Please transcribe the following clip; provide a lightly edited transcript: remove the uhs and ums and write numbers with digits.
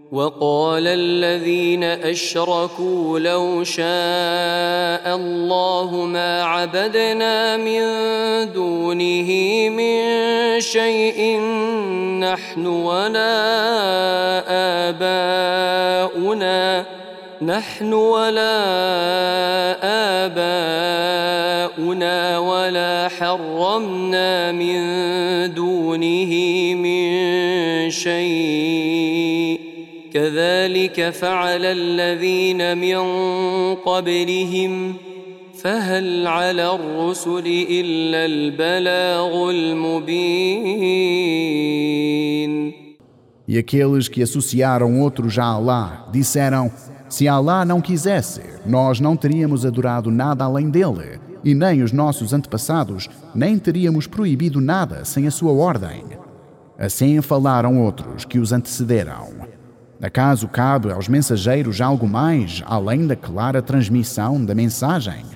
وقال الذين أشركوا لو شاء الله ما عبدنا من دونه من شيء نحن ولا آباؤنا ولا حرمنا من دونه من شيء كذلك فعل الذين من قبلهم فهل على الرسل إلا البلاغ المبين. E aqueles que associaram outros a Allah disseram: se Allah não quisesse, nós não teríamos adorado nada além dele, e nem os nossos antepassados, nem teríamos proibido nada sem a sua ordem. Assim falaram outros que os antecederam. Acaso cabe aos mensageiros algo mais além da clara transmissão da mensagem?